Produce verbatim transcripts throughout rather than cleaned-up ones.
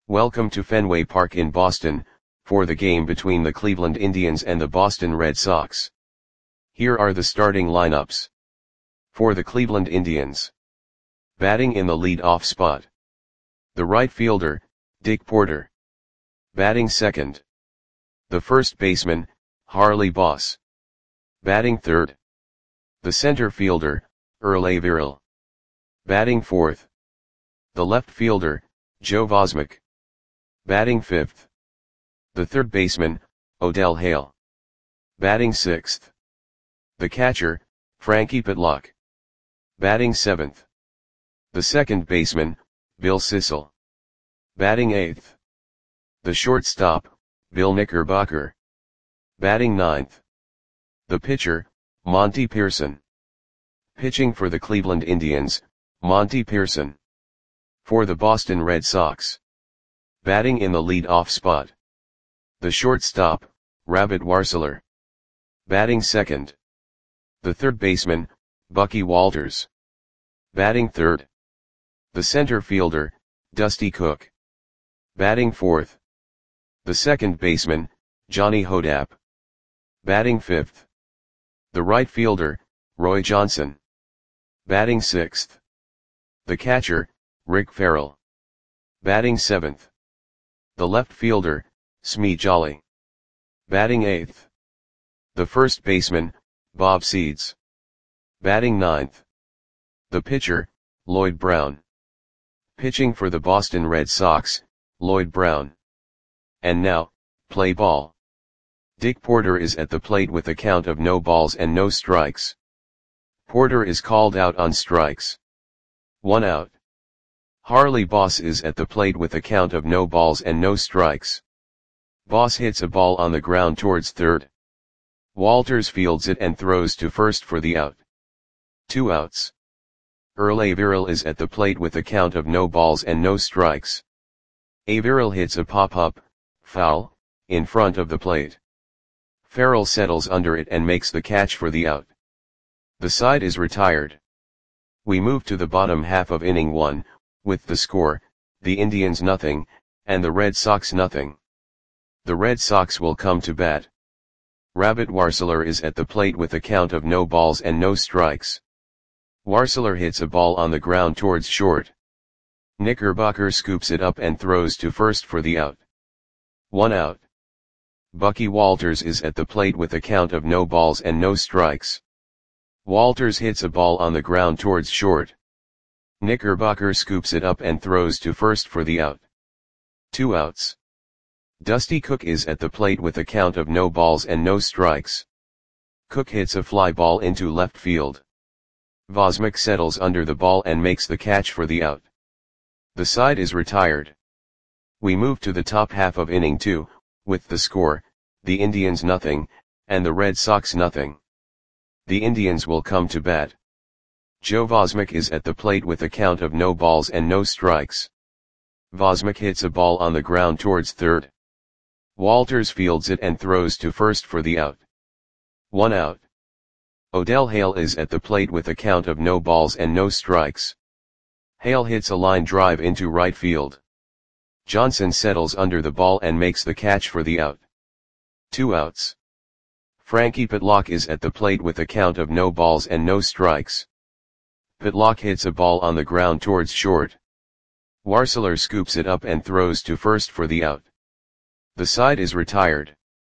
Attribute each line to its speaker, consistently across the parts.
Speaker 1: Welcome to Fenway Park in Boston, for the game between the Cleveland Indians and the Boston Red Sox. Here are the starting lineups. For the Cleveland Indians. Batting in the lead-off spot. The right fielder, Dick Porter. Batting second. The first baseman, Harley Boss. Batting third. The center fielder, Earl Averill. Batting fourth. The left fielder, Joe Vosmek. Batting fifth. The third baseman, Odell Hale. Batting sixth. The catcher, Frankie Pitlock. Batting seventh. The second baseman, Bill Sissel. Batting eighth. The shortstop, Bill Knickerbocker. Batting ninth. The pitcher, Monty Pearson. Pitching for the Cleveland Indians, Monty Pearson. For the Boston Red Sox. Batting in the lead-off spot. The shortstop, Rabbit Warseler. Batting second. The third baseman, Bucky Walters. Batting third. The center fielder, Dusty Cook. Batting fourth. The second baseman, Johnny Hodapp. Batting fifth. The right fielder, Roy Johnson. Batting sixth. The catcher, Rick Farrell. Batting seventh. The left fielder, Smee Jolly. Batting eighth. The first baseman, Bob Seeds. Batting ninth. The pitcher, Lloyd Brown. Pitching for the Boston Red Sox, Lloyd Brown. And now, play ball. Dick Porter is at the plate with a count of no balls and no strikes. Porter is called out on strikes. One out. Harley Boss is at the plate with a count of no balls and no strikes. Boss hits a ball on the ground towards third. Walters fields it and throws to first for the out. Two outs. Earl Averill is at the plate with a count of no balls and no strikes. Averill hits a pop-up, foul, in front of the plate. Farrell settles under it and makes the catch for the out. The side is retired. We move to the bottom half of inning one, with the score, the Indians nothing, and the Red Sox nothing. The Red Sox will come to bat. Rabbit Warseler is at the plate with a count of no balls and no strikes. Warseler hits a ball on the ground towards short. Knickerbocker scoops it up and throws to first for the out. One out. Bucky Walters is at the plate with a count of no balls and no strikes. Walters hits a ball on the ground towards short. Knickerbocker scoops it up and throws to first for the out. Two outs. Dusty Cook is at the plate with a count of no balls and no strikes. Cook hits a fly ball into left field. Vosmek settles under the ball and makes the catch for the out. The side is retired. We move to the top half of inning two, with the score, the Indians nothing, and the Red Sox nothing. The Indians will come to bat. Joe Vosmek is at the plate with a count of no balls and no strikes. Vosmek hits a ball on the ground towards third. Walters fields it and throws to first for the out. One out. Odell Hale is at the plate with a count of no balls and no strikes. Hale hits a line drive into right field. Johnson settles under the ball and makes the catch for the out. Two outs. Frankie Pitlock is at the plate with a count of no balls and no strikes. Pitlock hits a ball on the ground towards short. Warseler scoops it up and throws to first for the out. The side is retired.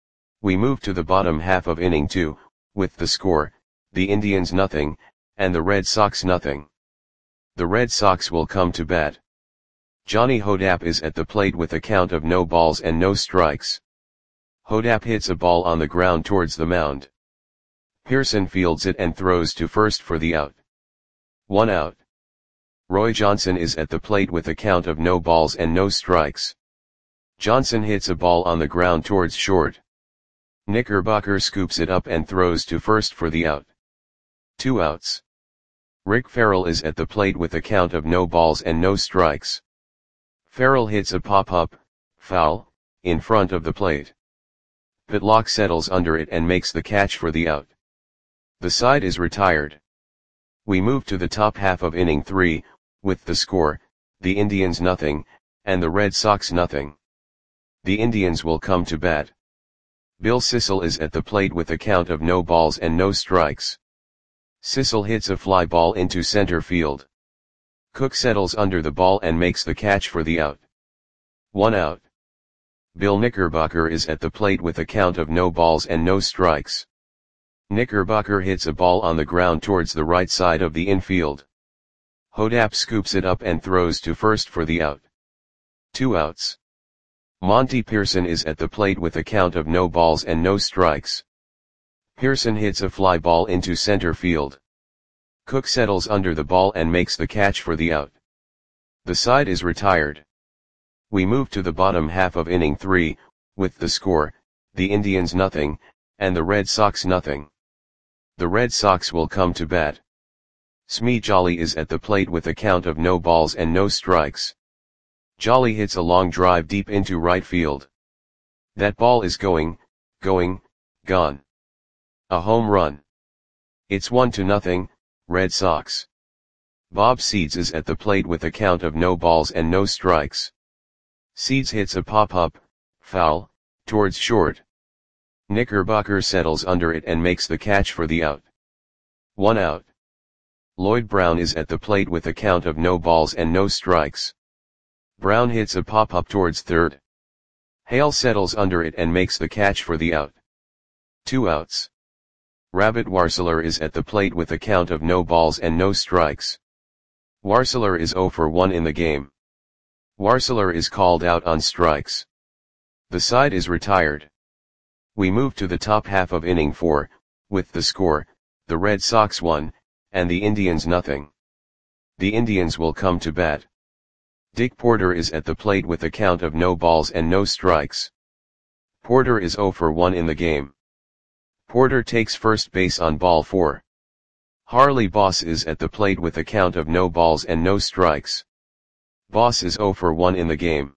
Speaker 1: We move to the bottom half of inning two, with the score, the Indians nothing, and the Red Sox nothing. The Red Sox will come to bat. Johnny Hodapp is at the plate with a count of no balls and no strikes. Hodapp hits a ball on the ground towards the mound. Pearson fields it and throws to first for the out. One out. Roy Johnson is at the plate with a count of no balls and no strikes. Johnson hits a ball on the ground towards short. Knickerbocker scoops it up and throws to first for the out. Two outs. Rick Farrell is at the plate with a count of no balls and no strikes. Farrell hits a pop-up, foul, in front of the plate. Pitlock settles under it and makes the catch for the out. The side is retired. We move to the top half of inning three, with the score, the Indians nothing, and the Red Sox nothing. The Indians will come to bat. Bill Sissel is at the plate with a count of no balls and no strikes. Sissel hits a fly ball into center field. Cook settles under the ball and makes the catch for the out. One out. Bill Knickerbocker is at the plate with a count of no balls and no strikes. Knickerbocker hits a ball on the ground towards the right side of the infield. Hodap scoops it up and throws to first for the out. Two outs. Monty Pearson is at the plate with a count of no balls and no strikes. Pearson hits a fly ball into center field. Cook settles under the ball and makes the catch for the out. The side is retired. We move to the bottom half of inning three, with the score, the Indians nothing, and the Red Sox nothing. The Red Sox will come to bat. Smee Jolly is at the plate with a count of no balls and no strikes. Jolly hits a long drive deep into right field. That ball is going, going, gone. A home run. It's one to nothing, Red Sox. Bob Seeds is at the plate with a count of no balls and no strikes. Seeds hits a pop-up, foul, towards short. Knickerbocker settles under it and makes the catch for the out. One out. Lloyd Brown is at the plate with a count of no balls and no strikes. Brown hits a pop-up towards third. Hale settles under it and makes the catch for the out. Two outs. Rabbit Warseler is at the plate with a count of no balls and no strikes. Warseler is zero for one in the game. Warseler is called out on strikes. The side is retired. We move to the top half of inning four, with the score, the Red Sox one, and the Indians nothing. The Indians will come to bat. Dick Porter is at the plate with a count of no balls and no strikes. Porter is zero for one in the game. Porter takes first base on ball four. Harley Boss is at the plate with a count of no balls and no strikes. Boss is zero for one in the game.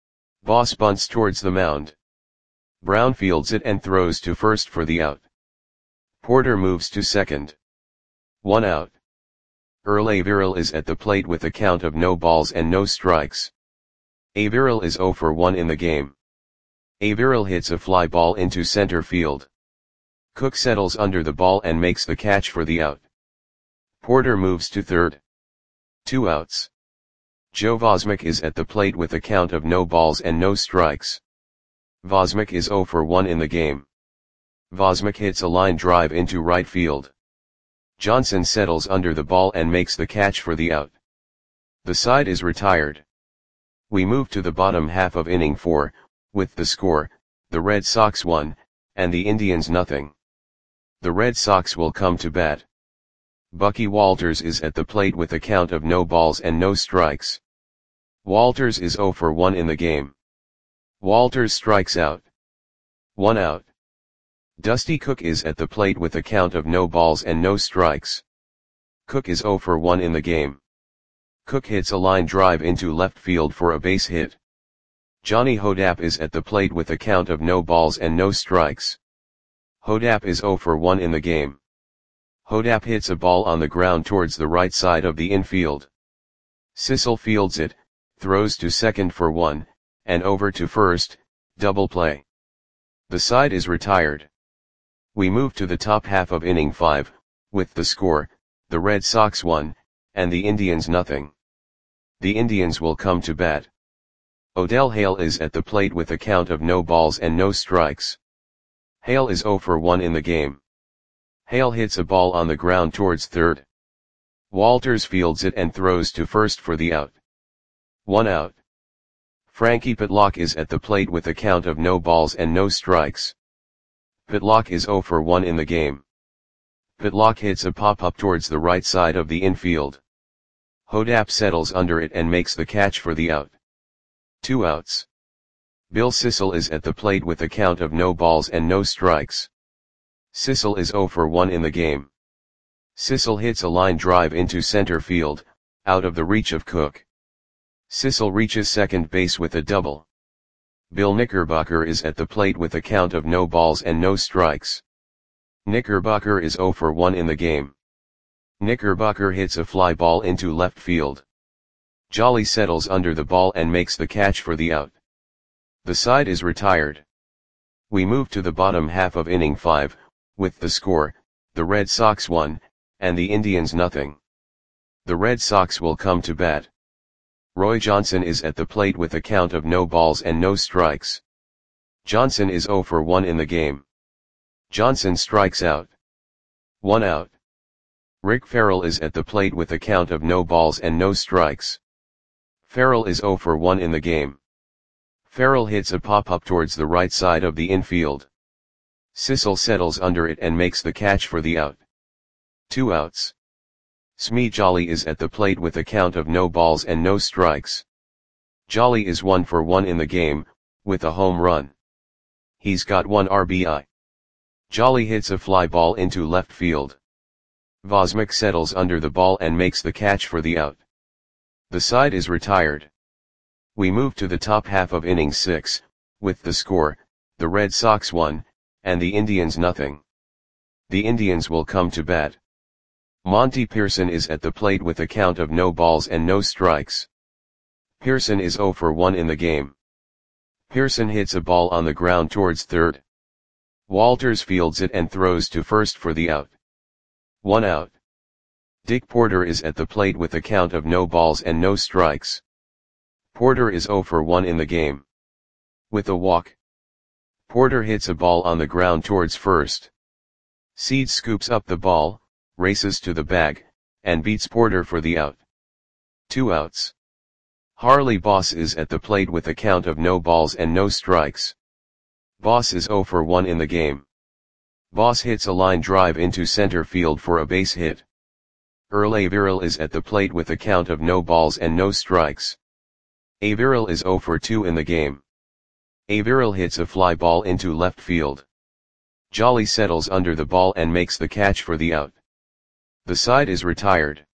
Speaker 1: Boss bunts towards the mound. Brown fields it and throws to first for the out. Porter moves to second. One out. Earl Averill is at the plate with a count of no balls and no strikes. Averill is zero for one in the game. Averill hits a fly ball into center field. Cook settles under the ball and makes the catch for the out. Porter moves to third. Two outs. Joe Vosmick is at the plate with a count of no balls and no strikes. Vosmick is zero for one in the game. Vosmick hits a line drive into right field. Johnson settles under the ball and makes the catch for the out. The side is retired. We move to the bottom half of inning four, with the score, the Red Sox one, and the Indians nothing. The Red Sox will come to bat. Bucky Walters is at the plate with a count of no balls and no strikes. Walters is zero for one in the game. Walters strikes out. One out. Dusty Cook is at the plate with a count of no balls and no strikes. Cook is zero for one in the game. Cook hits a line drive into left field for a base hit. Johnny Hodap is at the plate with a count of no balls and no strikes. Hodap is zero for one in the game. Hodap hits a ball on the ground towards the right side of the infield. Sissel fields it, throws to second for one, and over to first, double play. The side is retired. We move to the top half of inning five, with the score, the Red Sox one, and the Indians nothing. The Indians will come to bat. Odell Hale is at the plate with a count of no balls and no strikes. Hale is zero for one in the game. Hale hits a ball on the ground towards third. Walters fields it and throws to first for the out. One out. Frankie Pitlock is at the plate with a count of no balls and no strikes. Pitlock is zero for one in the game. Pitlock hits a pop-up towards the right side of the infield. Hodap settles under it and makes the catch for the out. Two outs. Bill Sissel is at the plate with a count of no balls and no strikes. Sissel is zero for one in the game. Sissel hits a line drive into center field, out of the reach of Cook. Sissel reaches second base with a double. Bill Knickerbocker is at the plate with a count of no balls and no strikes. Knickerbocker is zero for one in the game. Knickerbocker hits a fly ball into left field. Jolly settles under the ball and makes the catch for the out. The side is retired. We move to the bottom half of inning five, with the score, the Red Sox one, and the Indians nothing. The Red Sox will come to bat. Roy Johnson is at the plate with a count of no balls and no strikes. Johnson is oh for one in the game. Johnson strikes out. One out. Rick Farrell is at the plate with a count of no balls and no strikes. Farrell is oh for one in the game. Farrell hits a pop-up towards the right side of the infield. Sissel settles under it and makes the catch for the out. Two outs. Smee Jolly is at the plate with a count of no balls and no strikes. Jolly is one for one in the game, with a home run. He's got one R B I. Jolly hits a fly ball into left field. Vosmick settles under the ball and makes the catch for the out. The side is retired. We move to the top half of inning six, with the score, the Red Sox one, and the Indians nothing. The Indians will come to bat. Monty Pearson is at the plate with a count of no balls and no strikes. Pearson is oh for one in the game. Pearson hits a ball on the ground towards third. Walters fields it and throws to first for the out. One out. Dick Porter is at the plate with a count of no balls and no strikes. Porter is oh for one in the game. With a walk. Porter hits a ball on the ground towards first. Seeds scoops up the ball, races to the bag, and beats Porter for the out. Two outs. Harley Boss is at the plate with a count of no balls and no strikes. Boss is oh for one in the game. Boss hits a line drive into center field for a base hit. Earl Averill is at the plate with a count of no balls and no strikes. Averill is oh for two in the game. Averill hits a fly ball into left field. Jolly settles under the ball and makes the catch for the out. The side is retired.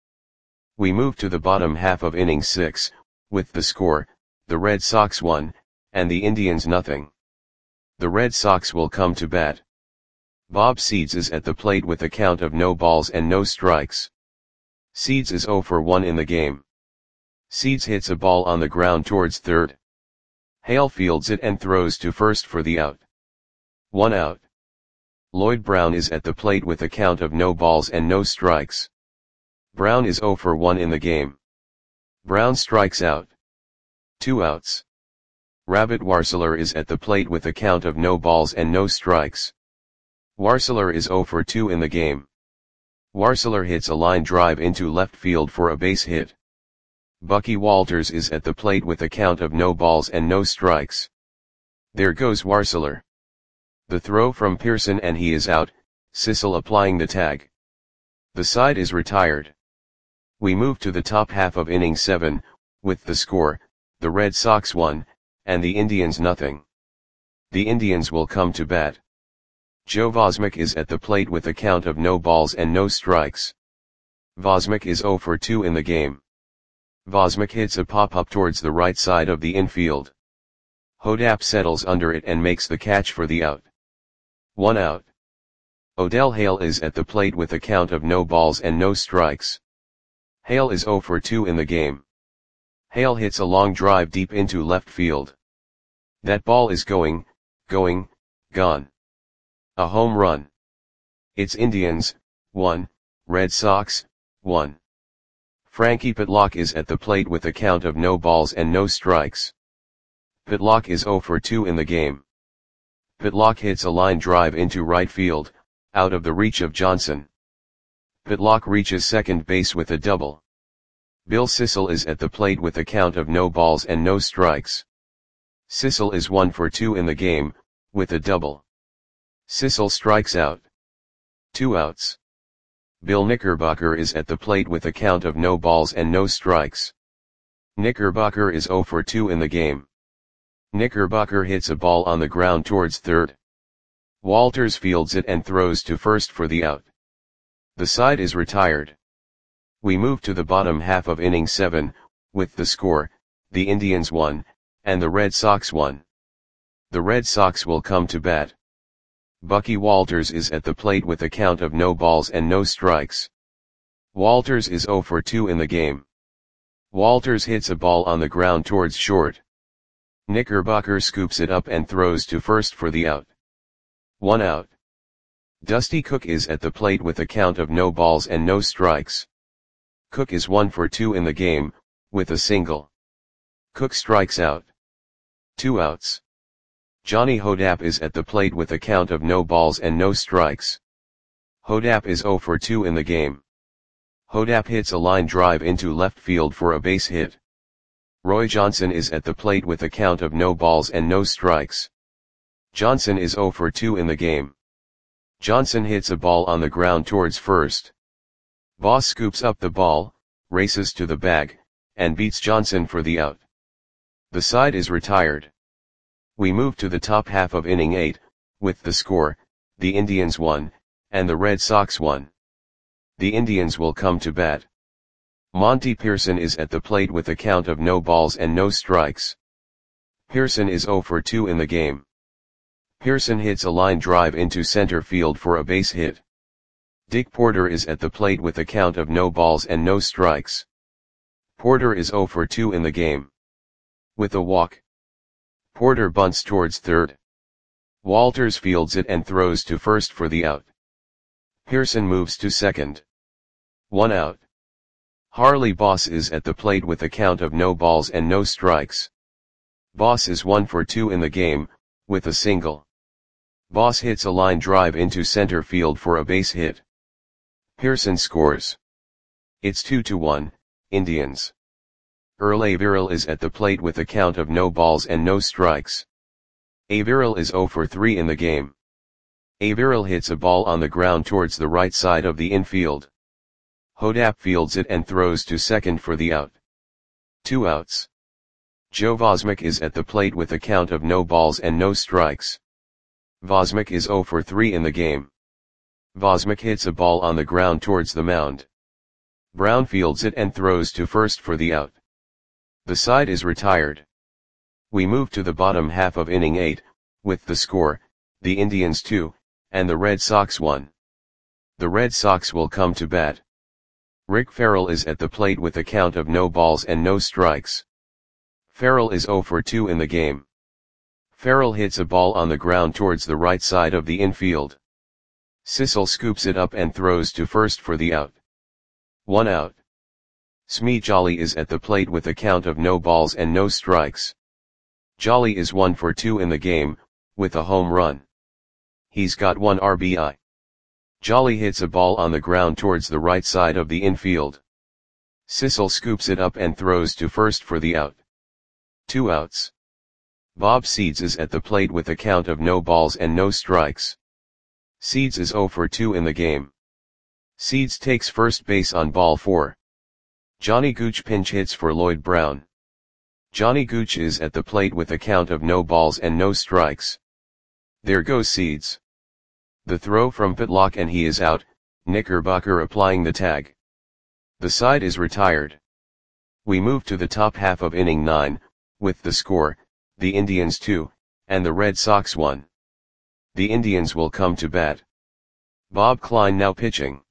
Speaker 1: We move to the bottom half of inning six, with the score, the Red Sox one, and the Indians nothing. The Red Sox will come to bat. Bob Seeds is at the plate with a count of no balls and no strikes. Seeds is oh for one in the game. Seeds hits a ball on the ground towards third. Hale fields it and throws to first for the out. One out. Lloyd Brown is at the plate with a count of no balls and no strikes. Brown is oh for one in the game. Brown strikes out. Two outs. Rabbit Warseler is at the plate with a count of no balls and no strikes. Warseler is oh for two in the game. Warseler hits a line drive into left field for a base hit. Bucky Walters is at the plate with a count of no balls and no strikes. There goes Warseler. The throw from Pearson and he is out, Sissel applying the tag. The side is retired. We move to the top half of inning seven, with the score, the Red Sox one, and the Indians nothing. The Indians will come to bat. Joe Vosmick is at the plate with a count of no balls and no strikes. Vosmick is oh for two in the game. Vosmick hits a pop-up towards the right side of the infield. Hodap settles under it and makes the catch for the out. One out. Odell Hale is at the plate with a count of no balls and no strikes. Hale is oh for two in the game. Hale hits a long drive deep into left field. That ball is going, going, gone. A home run. It's Indians, one, Red Sox, one. Frankie Pitlock is at the plate with a count of no balls and no strikes. Pitlock is oh for two in the game. Pitlock hits a line drive into right field, out of the reach of Johnson. Pitlock reaches second base with a double. Bill Sissel is at the plate with a count of no balls and no strikes. Sissel is one for two in the game, with a double. Sissel strikes out. Two outs. Bill Knickerbocker is at the plate with a count of no balls and no strikes. Knickerbocker is oh for two in the game. Knickerbocker hits a ball on the ground towards third. Walters fields it and throws to first for the out. The side is retired. We move to the bottom half of inning seven, with the score, the Indians one, and the Red Sox one. The Red Sox will come to bat. Bucky Walters is at the plate with a count of no balls and no strikes. Walters is oh for two in the game. Walters hits a ball on the ground towards short. Knickerbocker scoops it up and throws to first for the out. One out. Dusty Cook is at the plate with a count of no balls and no strikes. Cook is one for two in the game, with a single. Cook strikes out. Two outs. Johnny Hodapp is at the plate with a count of no balls and no strikes. Hodapp is zero for two in the game. Hodapp hits a line drive into left field for a base hit. Roy Johnson is at the plate with a count of no balls and no strikes. Johnson is zero for two in the game. Johnson hits a ball on the ground towards first. Boss scoops up the ball, races to the bag, and beats Johnson for the out. The side is retired. We move to the top half of inning eight, with the score, the Indians won, and the Red Sox won. The Indians will come to bat. Monty Pearson is at the plate with a count of no balls and no strikes. Pearson is zero for two in the game. Pearson hits a line drive into center field for a base hit. Dick Porter is at the plate with a count of no balls and no strikes. Porter is zero for two in the game. With a walk. Porter bunts towards third. Walters fields it and throws to first for the out. Pearson moves to second. One out. Harley Boss is at the plate with a count of no balls and no strikes. Boss is one for two in the game, with a single. Boss hits a line drive into center field for a base hit. Pearson scores. It's two to one, Indians. Earl Averill is at the plate with a count of no balls and no strikes. Averill is zero for three in the game. Averill hits a ball on the ground towards the right side of the infield. Hodapp fields it and throws to second for the out. Two outs. Joe Vosmick is at the plate with a count of no balls and no strikes. Vosmick is zero for three in the game. Vosmick hits a ball on the ground towards the mound. Brown fields it and throws to first for the out. The side is retired. We move to the bottom half of inning eight, with the score, the Indians two, and the Red Sox one. The Red Sox will come to bat. Rick Farrell is at the plate with a count of no balls and no strikes. Farrell is zero for two in the game. Farrell hits a ball on the ground towards the right side of the infield. Sissel scoops it up and throws to first for the out. One out. Smee Jolly is at the plate with a count of no balls and no strikes. Jolly is one for two in the game, with a home run. He's got one R B I. Jolly hits a ball on the ground towards the right side of the infield. Sissel scoops it up and throws to first for the out. Two outs. Bob Seeds is at the plate with a count of no balls and no strikes. Seeds is zero for two in the game. Seeds takes first base on ball four. Johnny Gooch pinch hits for Lloyd Brown. Johnny Gooch is at the plate with a count of no balls and no strikes. There goes Seeds. The throw from Pitlock and he is out, Knickerbocker applying the tag. The side is retired. We move to the top half of inning nine, with the score, the Indians two, and the Red Sox one. The Indians will come to bat. Bob Klein now pitching.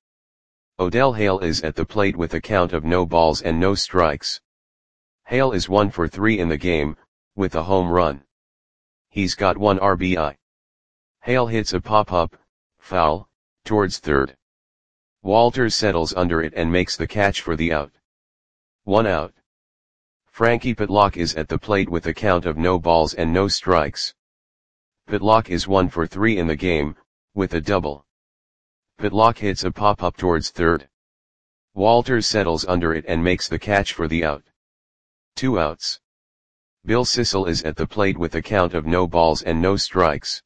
Speaker 1: Odell Hale is at the plate with a count of no balls and no strikes. Hale is one for three in the game, with a home run. He's got one R B I. Hale hits a pop-up, foul, towards third. Walters settles under it and makes the catch for the out. One out. Frankie Pitlock is at the plate with a count of no balls and no strikes. Pitlock is one for three in the game, with a double. Pitlock hits a pop-up towards third. Walters settles under it and makes the catch for the out. Two outs. Bill Sissel is at the plate with a count of no balls and no strikes.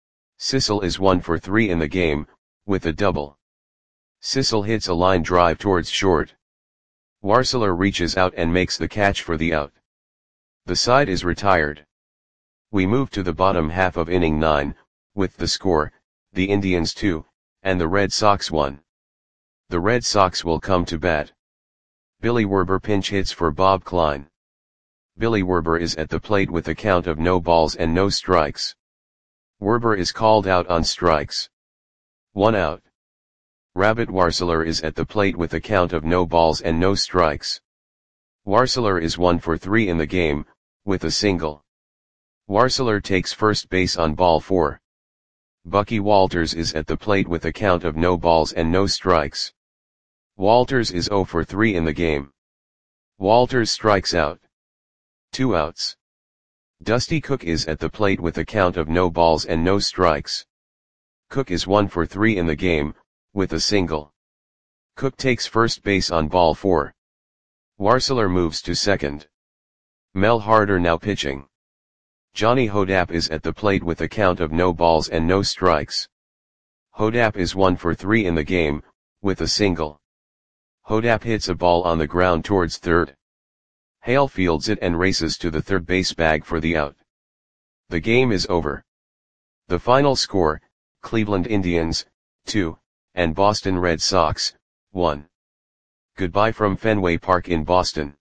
Speaker 1: Sissel is one for three in the game, with a double. Sissel hits a line drive towards short. Warseler reaches out and makes the catch for the out. The side is retired. We move to the bottom half of inning nine, with the score, the Indians two, and the Red Sox one. The Red Sox will come to bat. Billy Werber pinch hits for Bob Klein. Billy Werber is at the plate with a count of no balls and no strikes. Werber is called out on strikes. One out. Rabbit Warseler is at the plate with a count of no balls and no strikes. Warseler is one for three in the game, with a single. Warseler takes first base on ball four. Bucky Walters is at the plate with a count of no balls and no strikes. Walters is zero for three in the game. Walters strikes out. Two outs. Dusty Cook is at the plate with a count of no balls and no strikes. Cook is one for three in the game, with a single. Cook takes first base on ball four. Warseler moves to second. Mel Harder now pitching. Johnny Hodap is at the plate with a count of no balls and no strikes. Hodap is one for three in the game, with a single. Hodap hits a ball on the ground towards third. Hale fields it and races to the third base bag for the out. The game is over. The final score, Cleveland Indians, two, and Boston Red Sox, one. Goodbye from Fenway Park in Boston.